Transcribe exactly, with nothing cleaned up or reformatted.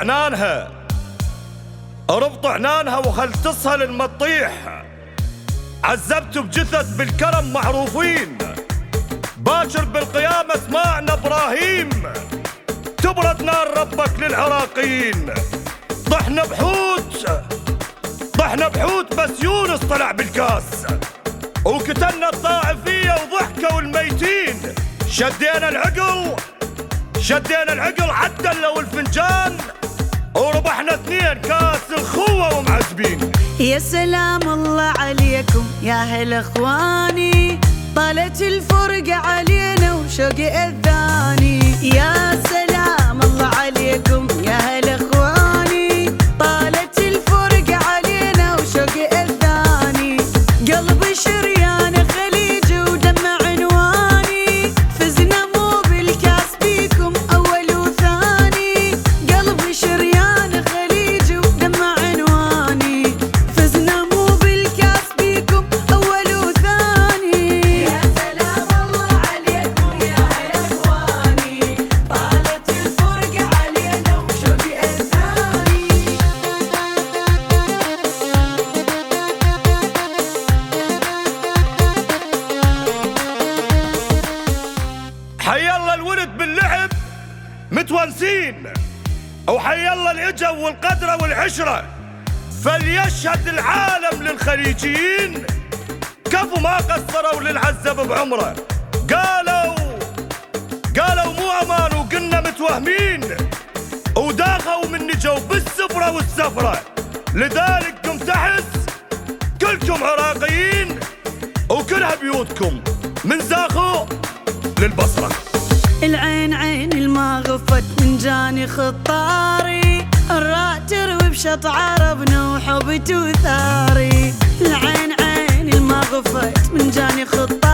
عنانها، ربطوا عنانها وخل تصهل المطيح. عذبتوا بجثث بالكرم معروفين، باكر بالقيامة سمعنا ابراهيم. تبرد نار ربك للعراقيين. طحنا بحوت طحنا بحوت بس يونس طلع بالكاس، وقتلنا الطائفية وضحكوا الميتين. شدينا العقل شدينا العقل عدلوا الفنجان، وربحنا اثنين كاس الخوة ومعذبين. يا سلام الله عليكم يا هل اخواني، طالت الفرقة علينا وشوقي اذاني. يا سلام الله عليكم يا هل اخواني، طالت الفرقة علينا وشوقي اذاني. قلبي شريان خليجي ودمع عنواني، فزنا مو بالكاس بيكم اول وثاني. قلبي شريان خليجي ودمع عنواني، فزنا مو بالكاس بيكم اول وثاني. يا سلام الله عليكم يا هل اخواني، طالت الفرقة علينا وشوقي اذاني. حي الله الولد باللعب متونسين، وحي الله الاجا والقدره والعشره. فليشهد العالم للخليجيين، كفوا ما قصروا للعذب بعمره. قالوا قالوا مو امان وقلنا متوهمين، وداخوا من نجوا بالسفره والسفره. لذلك قمت احس كلكم عراقيين، وكلها بيوتكم من زاخو للبصرة. العين عين الما غفت من جاني خطاري، الراء تروي بشط عربنا وحبت وثاري. العين عين الما غفت من جاني خطاري،